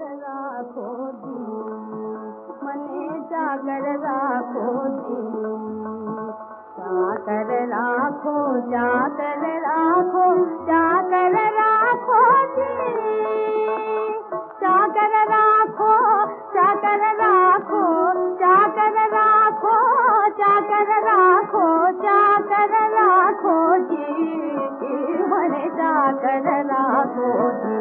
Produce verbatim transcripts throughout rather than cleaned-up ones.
राखो जी, मने जागर राखो जी, जाकर राखो जाकर राखो जाकर राखो जी, जाकर राखो जाकर राखो जाकर राखो जाकर राखो जाकर राखो जी, मने जाकर राखो जी।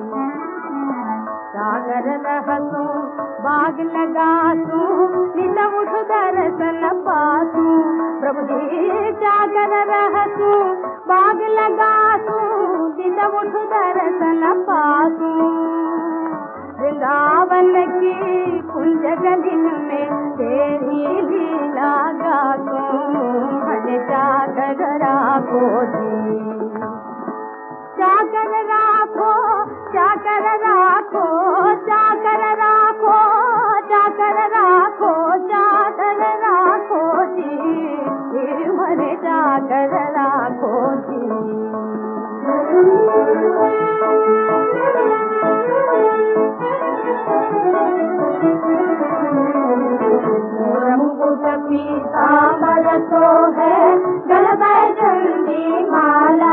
जागर रहतूं बाग लगातूं नित उठ दर्शन पातूं, प्रभु जी जागर रहतूं बाग लगातूं नित उठ दर्शन पातूं। वृंदावन की कुंज गलिन में तेरी लीला गातूं, मने जागर राखो जी, जाकर राखो जाकर राखो जाकर राखो जाकर राखो जाकर राखो जी, मने जाकर राखो जी। मोर मुकुट पीतांबर तो है गल बैजंती माला,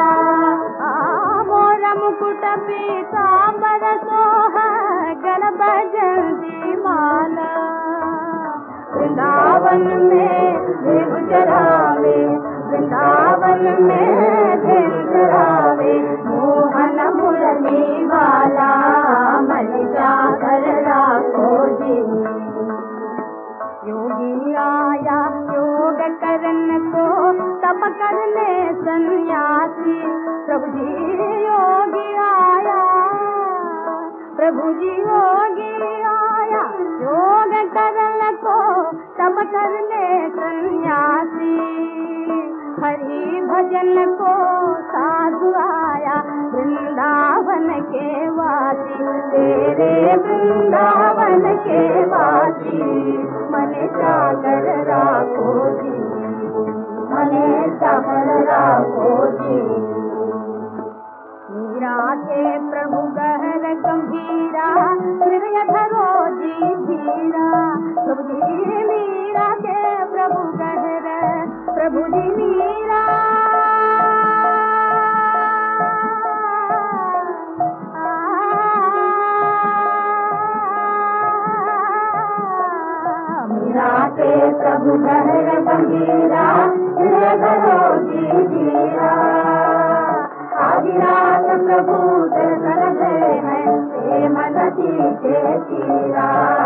मुकुट पीतांबर तो है गल बैजंती माला। वृंदावन में देव चरावे वृंदावन में देव चरावे, मोहन मुरली वाला मने जाकर राखो जी। योगी आया योग करन को तप करने सन्यासी, प्रभु जी योगी आया प्रभु जी योगी आया योग करन को तप करने सन्यासी। हरि भजन को साधु आया वृंदावन के वासी, तेरे वृंदावन के वासी, मने जागर राखो जी, मने जागर राखो जी। मीरा के प्रभु गहर गंभीरा हृदय धरो जी धीरा, प्रभु जी मीरा के प्रभु गहर प्रभु जी मीरा। मीरा के प्रभु गहर गंभीरा हृदय धरो जी धीरा, आदि रात प्रभु दर्शन दे है प्रेम नदी के तीरा।